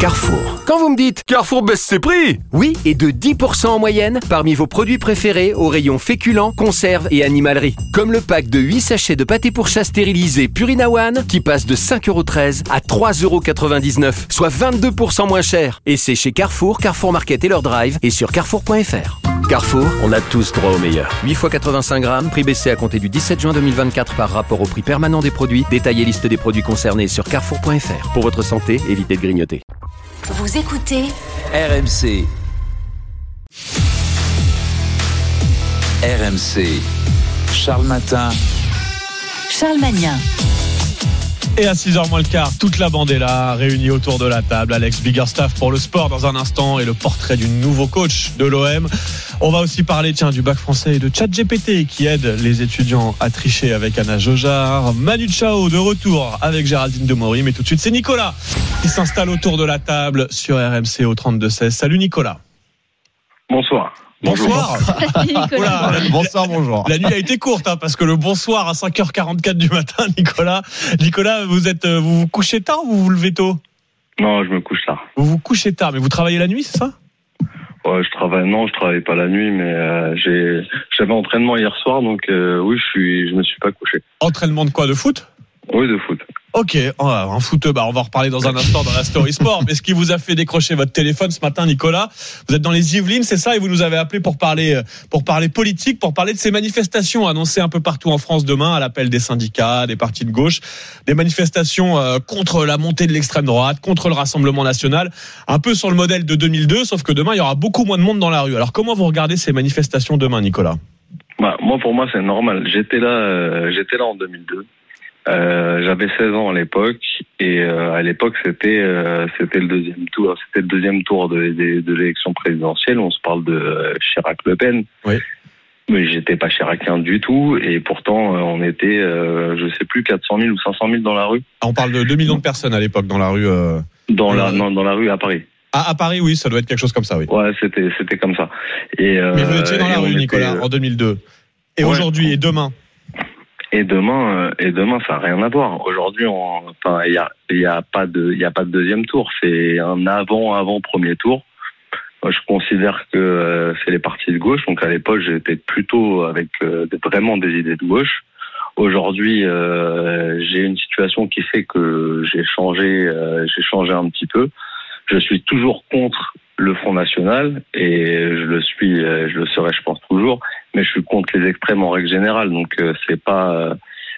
Carrefour. Quand vous me dites Carrefour baisse ses prix, oui, et de 10% en moyenne parmi vos produits préférés au rayon féculents, conserves et animalerie. Comme le pack de 8 sachets de pâté pour chat stérilisé Purina One qui passe de 5,13€ à 3,99€, soit 22% moins cher. Et c'est chez Carrefour, Carrefour Market et leur drive et sur carrefour.fr. Carrefour, on a tous droit au meilleur. 8 x 85 grammes, prix baissé à compter du 17 juin 2024 par rapport au prix permanent des produits. Détail et liste des produits concernés sur carrefour.fr. Pour votre santé, évitez de grignoter. Vous écoutez RMC. RMC. Charles Matin. Charles Magnin. Et à 6h moins le quart, toute la bande est là, réunie autour de la table. Alex Biggerstaff pour le sport dans un instant et le portrait du nouveau coach de l'OM. On va aussi parler du bac français et de ChatGPT qui aide les étudiants à tricher avec Anna Jojar. Manu Chao de retour avec Géraldine Demory. Mais tout de suite, c'est Nicolas qui s'installe autour de la table sur RMC au 32-16. Salut Nicolas. Bonsoir. Bonsoir. Oula, Bonjour. La nuit a été courte parce que le bonsoir à 5h44 du matin, Nicolas, vous vous couchez tard ou vous vous levez tôt? Non, je me couche tard. Vous vous couchez tard, mais vous travaillez la nuit, c'est ça? Ouais, je travaille pas la nuit, mais j'avais entraînement hier soir, donc oui, je me suis pas couché. Entraînement de quoi? De foot? Oui, de foot. Ok, un foot, on va en reparler dans un instant dans la Story Sport. Mais ce qui vous a fait décrocher votre téléphone ce matin, Nicolas, vous êtes dans les Yvelines, c'est ça, et vous nous avez appelé pour parler politique, pour parler de ces manifestations annoncées un peu partout en France demain, à l'appel des syndicats, des partis de gauche, des manifestations contre la montée de l'extrême droite, contre le Rassemblement national, un peu sur le modèle de 2002, sauf que demain il y aura beaucoup moins de monde dans la rue. Alors comment vous regardez ces manifestations demain, Nicolas? Pour moi, c'est normal. J'étais là en 2002. J'avais 16 ans à l'époque et à l'époque c'était le deuxième tour de l'élection présidentielle. On se parle de Chirac-Le Pen. Oui. Mais j'étais pas chiracien du tout et pourtant on était je sais plus 400 000 ou 500 000 dans la rue. On parle de 2 millions de personnes à l'époque dans la rue. Dans la rue à Paris. À Paris, oui, ça doit être quelque chose comme ça, oui. Ouais, c'était comme ça. Mais vous étiez dans la rue, Nicolas, en 2002. Et aujourd'hui et demain. Et demain, ça n'a rien à voir. Aujourd'hui, il y a pas de deuxième tour. C'est un avant premier tour. Moi, je considère que c'est les partis de gauche. Donc à l'époque, j'étais plutôt avec vraiment des idées de gauche. Aujourd'hui, j'ai une situation qui fait que j'ai changé un petit peu. Je suis toujours contre le Front National et je le serai, je pense, toujours. Mais je suis contre les extrêmes en règle générale. Donc c'est pas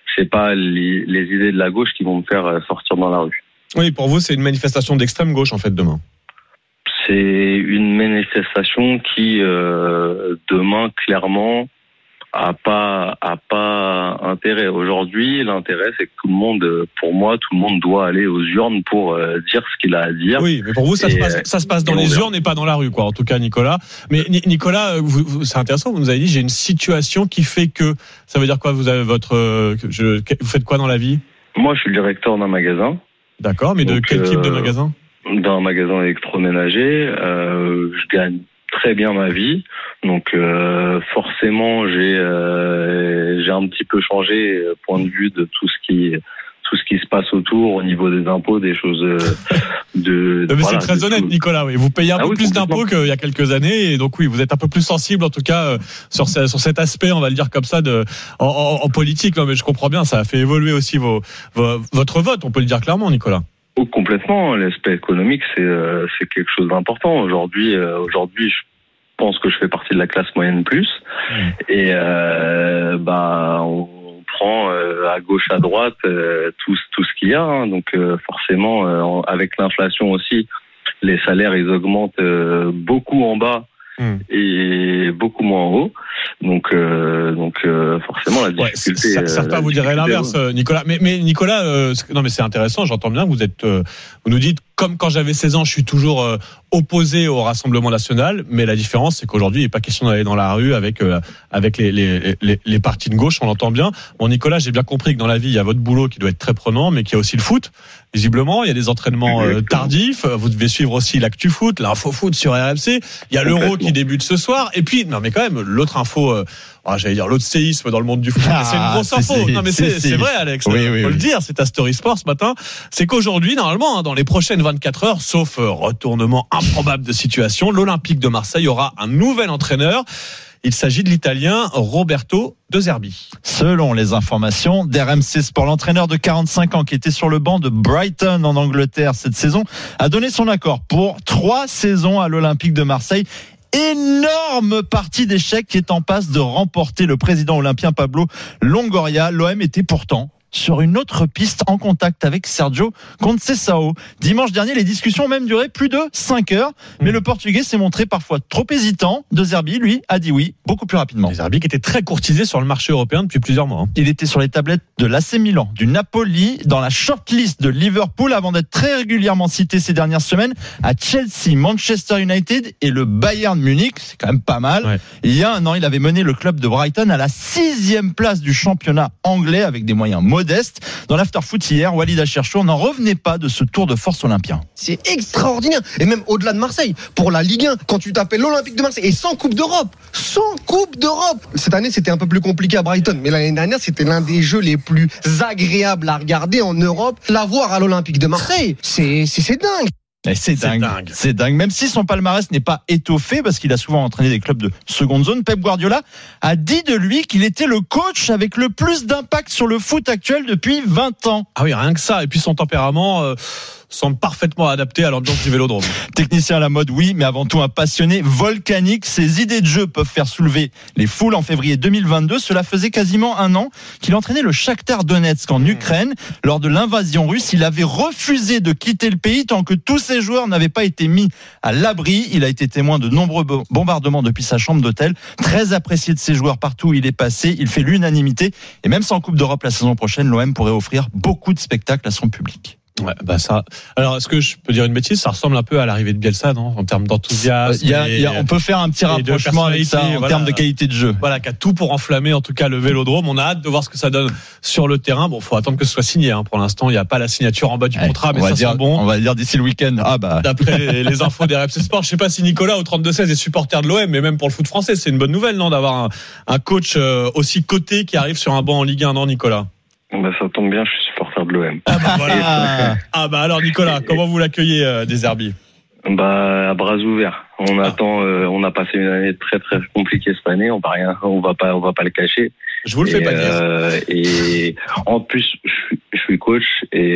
les idées de la gauche qui vont me faire sortir dans la rue. Oui, pour vous, c'est une manifestation d'extrême gauche en fait demain. C'est une manifestation qui demain clairement a pas intérêt. Aujourd'hui, l'intérêt c'est que tout le monde doit aller aux urnes pour dire ce qu'il a à dire. Oui, mais pour vous ça se passe dans les urnes et pas dans la rue, quoi. En tout cas, Nicolas. Mais Nicolas, c'est intéressant. Vous nous avez dit j'ai une situation qui fait que. Ça veut dire quoi? Vous avez vous faites quoi dans la vie? Moi, je suis le directeur d'un magasin. D'accord, mais de quel type de magasin? D'un magasin électroménager. Je gagne très bien ma vie, donc forcément j'ai un petit peu changé point de vue de tout ce qui se passe autour au niveau des impôts, des choses mais c'est très honnête, Nicolas. Oui, vous payez un peu plus d'impôts qu'il y a quelques années, et donc oui, vous êtes un peu plus sensible en tout cas sur cet aspect, on va le dire comme ça, en politique. Non, mais je comprends bien, ça a fait évoluer aussi votre vote, on peut le dire clairement, Nicolas. Oh, complètement. L'aspect économique, c'est quelque chose d'important. Aujourd'hui, je pense que je fais partie de la classe moyenne plus. Et on prend à gauche, à droite tout ce qu'il y a. Donc forcément, avec l'inflation aussi, les salaires ils augmentent beaucoup en bas. Et beaucoup moins en haut, donc forcément la difficulté. Certains vous diraient l'inverse, Nicolas. Mais Nicolas, non mais c'est intéressant. J'entends bien. Vous nous dites comme quand j'avais 16 ans, je suis toujours opposé au Rassemblement national. Mais la différence, c'est qu'aujourd'hui, il n'est pas question d'aller dans la rue avec les partis de gauche. On l'entend bien. Bon, Nicolas, j'ai bien compris que dans la vie, il y a votre boulot qui doit être très prenant, mais qu'il y a aussi le foot. Visiblement, il y a des entraînements tardifs. Vous devez suivre aussi l'actu foot, l'info foot sur RMC. Il y a l'Euro qui débute ce soir. Et puis, non, mais quand même, l'autre info, l'autre séisme dans le monde du foot. C'est une grosse info. C'est vrai, Alex. Oui, faut le dire. C'est ta Story Sport ce matin. C'est qu'aujourd'hui, normalement, dans les prochaines 24 heures, sauf retournement improbable de situation. L'Olympique de Marseille aura un nouvel entraîneur. Il s'agit de l'Italien Roberto De Zerbi. Selon les informations d'RMC Sport, l'entraîneur de 45 ans qui était sur le banc de Brighton en Angleterre cette saison a donné son accord pour 3 saisons à l'Olympique de Marseille. Énorme partie d'échecs qui est en passe de remporter le président olympien Pablo Longoria. L'OM était pourtant sur une autre piste en contact avec Sergio Conceição. Dimanche dernier, les discussions ont même duré plus de 5 heures. Mais le Portugais s'est montré parfois trop hésitant. De Zerbi, lui, a dit oui beaucoup plus rapidement. De Zerbi qui était très courtisé sur le marché européen depuis plusieurs mois. Il était sur les tablettes de l'AC Milan, du Napoli, dans la shortlist de Liverpool avant d'être très régulièrement cité ces dernières semaines à Chelsea, Manchester United et le Bayern Munich. C'est quand même pas mal. Ouais. Il y a un an, il avait mené le club de Brighton à la 6e place du championnat anglais avec des moyens modestes. Dans l'after-foot hier, Walid Acharchour n'en revenait pas de ce tour de force olympien. C'est extraordinaire. Et même au-delà de Marseille, pour la Ligue 1, quand tu t'appelles l'Olympique de Marseille et sans Coupe d'Europe. Cette année, c'était un peu plus compliqué à Brighton. Mais l'année dernière, c'était l'un des jeux les plus agréables à regarder en Europe. La voir à l'Olympique de Marseille, c'est dingue. C'est dingue. Même si son palmarès n'est pas étoffé, parce qu'il a souvent entraîné des clubs de seconde zone, Pep Guardiola a dit de lui qu'il était le coach avec le plus d'impact sur le foot actuel depuis 20 ans. Ah oui, rien que ça. Et puis son tempérament semble parfaitement adapté à l'ambiance du Vélodrome. Technicien à la mode, oui, mais avant tout un passionné volcanique. Ses idées de jeu peuvent faire soulever les foules. En février 2022, cela faisait quasiment un an qu'il entraînait le Shakhtar Donetsk en Ukraine. Lors de l'invasion russe, il avait refusé de quitter le pays tant que tous ses joueurs n'avaient pas été mis à l'abri. Il a été témoin de nombreux bombardements depuis sa chambre d'hôtel. Très apprécié de ses joueurs partout où il est passé. Il fait l'unanimité. Et même sans Coupe d'Europe la saison prochaine, l'OM pourrait offrir beaucoup de spectacles à son public. Ouais, bah ça. Alors, est-ce que je peux dire une bêtise? Ça ressemble un peu à l'arrivée de Bielsa, non? En termes d'enthousiasme. On peut faire un petit rapprochement avec ça en termes de qualité de jeu. Voilà, qui a tout pour enflammer, en tout cas, le Vélodrome. On a hâte de voir ce que ça donne sur le terrain. Bon, faut attendre que ce soit signé, hein. Pour l'instant, il n'y a pas la signature en bas du contrat, mais ça sent bon. On va dire d'ici le week-end. D'après les infos des RMC Sport, je sais pas si Nicolas au 32-16 est supporter de l'OM, mais même pour le foot français, c'est une bonne nouvelle, non? D'avoir un coach aussi coté qui arrive sur un banc en Ligue 1, non, Nicolas? Bah, ça tombe bien, je suis supporter de l'OM. Voilà. Alors Nicolas, comment vous l'accueillez des Zerbi? À bras ouverts. On attend. On a passé une année très très compliquée cette année. On va pas le cacher. Je vous le fais pas dire. Et en plus, je suis coach et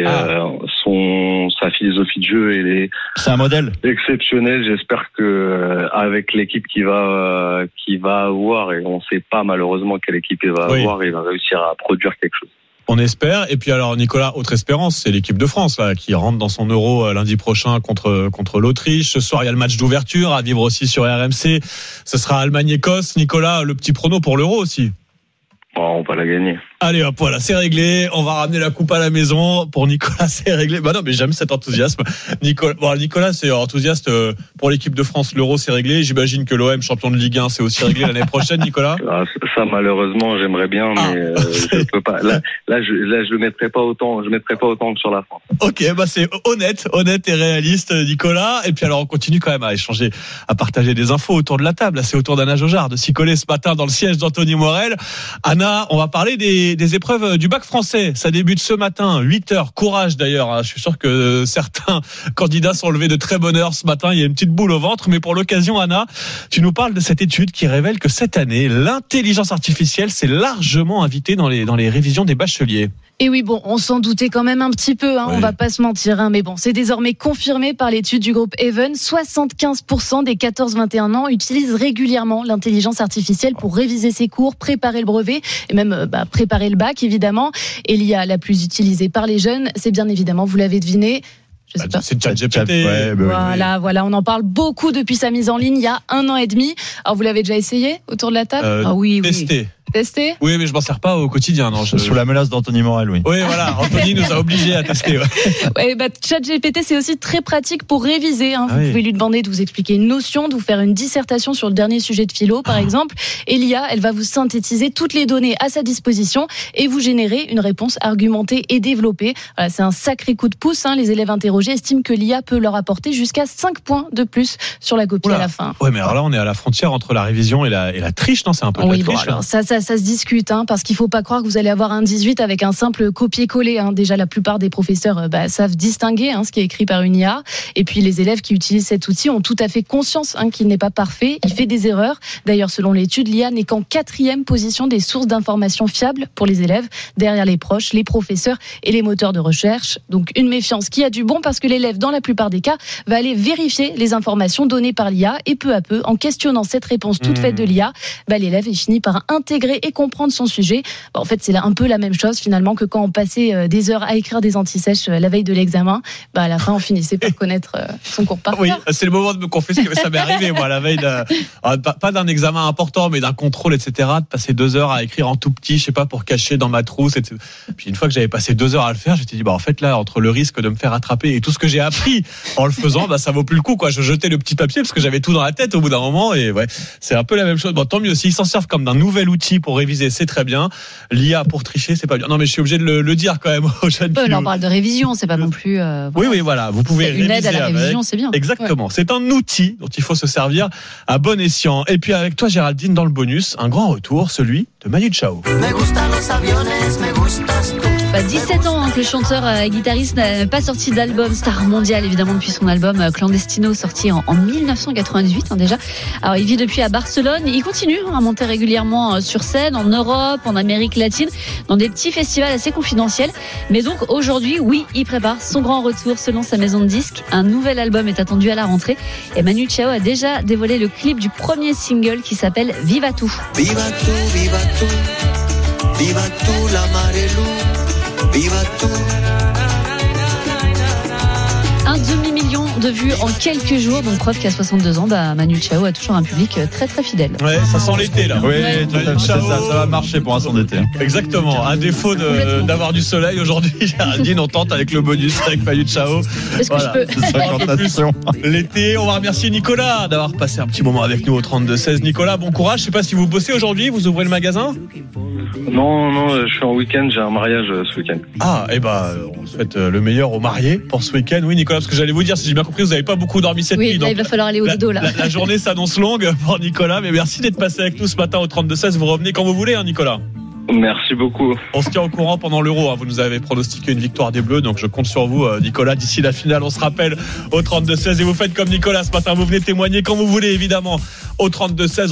sa philosophie de jeu c'est un modèle exceptionnel. J'espère que avec l'équipe qui va avoir, et on sait pas malheureusement quelle équipe il va avoir, il va réussir à produire quelque chose. On espère. Et puis alors Nicolas, autre espérance, c'est l'équipe de France là qui rentre dans son Euro lundi prochain contre l'Autriche. Ce soir il y a le match d'ouverture à vivre aussi sur RMC. Ce sera Allemagne-Écosse. Nicolas, le petit prono pour l'Euro aussi. On va la gagner. Allez hop, voilà, c'est réglé. On va ramener la coupe à la maison. Pour Nicolas, c'est réglé. Bah non, mais j'aime cet enthousiasme. Nicolas, c'est enthousiaste pour l'équipe de France. L'Euro, c'est réglé. J'imagine que l'OM, champion de Ligue 1, c'est aussi réglé l'année prochaine, Nicolas. Ça, malheureusement, j'aimerais bien, mais je peux pas. Là, je mettrai pas autant. Je mettrai pas autant que sur la France. Ok, c'est honnête et réaliste, Nicolas. Et puis alors, on continue quand même à échanger, à partager des infos autour de la table. Là, c'est autour d'Anna Jaujard de s'y coller ce matin dans le siège d'Anthony Morel. Anna, on va parler des épreuves du bac français. Ça débute ce matin, 8h. Courage d'ailleurs. Je suis sûr que certains candidats sont levés de très bonne heure ce matin. Il y a une petite boule au ventre. Mais pour l'occasion, Anna, tu nous parles de cette étude qui révèle que cette année, l'intelligence artificielle s'est largement invitée dans les révisions des bacheliers. Et oui, on s'en doutait quand même un petit peu, on va pas se mentir, mais bon, c'est désormais confirmé par l'étude du groupe Even. 75% des 14-21 ans utilisent régulièrement l'intelligence artificielle pour réviser ses cours, préparer le brevet et même préparer le bac, évidemment. Et l'IA la plus utilisée par les jeunes, c'est bien évidemment, vous l'avez deviné, je sais pas. C'est ChatGPT. Voilà, on en parle beaucoup depuis sa mise en ligne il y a 1 an et demi. Alors vous l'avez déjà essayé autour de la table? Oui. Testé? Oui, mais je m'en sers pas au quotidien. Non, sous la menace d'Anthony Morel, oui. Oui, voilà. Anthony nous a obligés à tester. ChatGPT, c'est aussi très pratique pour réviser. Vous pouvez lui demander de vous expliquer une notion, de vous faire une dissertation sur le dernier sujet de philo, par exemple. Et l'IA, elle va vous synthétiser toutes les données à sa disposition et vous générer une réponse argumentée et développée. Voilà, c'est un sacré coup de pouce. Les élèves interrogés estiment que l'IA peut leur apporter jusqu'à 5 points de plus sur la copie à la fin. Ouais, mais alors là, on est à la frontière entre la révision et la triche, non? C'est un peu de la triche. Alors, ça ça se discute, parce qu'il faut pas croire que vous allez avoir un 18 avec un simple copier-coller. Déjà, la plupart des professeurs savent distinguer ce qui est écrit par une IA. Et puis, les élèves qui utilisent cet outil ont tout à fait conscience qu'il n'est pas parfait. Il fait des erreurs. D'ailleurs, selon l'étude, l'IA n'est qu'en 4e position des sources d'informations fiables pour les élèves, derrière les proches, les professeurs et les moteurs de recherche. Donc, une méfiance qui a du bon parce que l'élève, dans la plupart des cas, va aller vérifier les informations données par l'IA et peu à peu, en questionnant cette réponse toute faite de l'IA, l'élève finit par intégrer et comprendre son sujet. En fait, c'est un peu la même chose finalement que quand on passait des heures à écrire des anti-sèches la veille de l'examen. À la fin, on finissait par connaître son cours par cœur. Oui, c'est le moment de me confesser que ça m'est arrivé, moi, la veille pas d'un examen important, mais d'un contrôle, etc., de passer 2 heures à écrire en tout petit, je sais pas, pour cacher dans ma trousse, etc. Puis une fois que j'avais passé 2 heures à le faire, j'étais dit, en fait, là, entre le risque de me faire attraper et tout ce que j'ai appris en le faisant, ça vaut plus le coup, quoi. Je jetais le petit papier parce que j'avais tout dans la tête au bout d'un moment, et ouais, c'est un peu la même chose. Tant mieux, s'ils s'en servent comme d'un nouvel outil pour réviser, c'est très bien. L'IA pour tricher, c'est pas bien. Non, mais je suis obligé de le dire quand même aux jeunes. On parle de révision, c'est pas non plus. Oui, voilà. Vous pouvez réviser. Une aide à la révision, c'est bien. Exactement. Ouais. C'est un outil dont il faut se servir à bon escient. Et puis avec toi, Géraldine, dans le bonus, un grand retour, celui de Manu Chao. 17 ans que le chanteur et guitariste n'a pas sorti d'album star mondial, évidemment, depuis son album Clandestino, sorti en 1998 déjà. Alors il vit depuis à Barcelone, il continue à monter régulièrement sur scène en Europe, en Amérique latine, dans des petits festivals assez confidentiels. Mais donc aujourd'hui, oui, il prépare son grand retour selon sa maison de disques. Un nouvel album est attendu à la rentrée et Manu Chao a déjà dévoilé le clip du premier single qui s'appelle Viva Tu. Viva tu, viva tu, viva tu la marelu. Viva tu. Un demi-million de vues en quelques jours, donc preuve qu'à 62 ans, Manu Chao a toujours un public très très fidèle. Ouais, ça sent l'été là. Oui, ça va marcher pour un son d'été. Exactement. À défaut d'avoir du soleil aujourd'hui, Géraldine, on tente avec le bonus avec Manu Chao. Est-ce que je peux l'été, on va remercier Nicolas d'avoir passé un petit moment avec nous au 32-16. Nicolas, bon courage. Je sais pas si vous bossez aujourd'hui, vous ouvrez le magasin ? Non, je suis en week-end, j'ai un mariage ce week-end. Ah, on souhaite le meilleur aux mariés pour ce week-end. Oui, Nicolas, parce que j'allais vous dire, si j'ai bien compris, vous n'avez pas beaucoup dormi cette nuit. Oui, là, il va falloir aller au dodo, là. La journée s'annonce longue pour Nicolas, mais merci d'être passé avec nous ce matin au 32-16. Vous revenez quand vous voulez, Nicolas. Merci beaucoup. On se tient au courant pendant l'Euro. Vous nous avez pronostiqué une victoire des Bleus, donc je compte sur vous, Nicolas. D'ici la finale, on se rappelle au 32-16. Et vous faites comme Nicolas ce matin. Vous venez témoigner quand vous voulez, évidemment, au 32-16.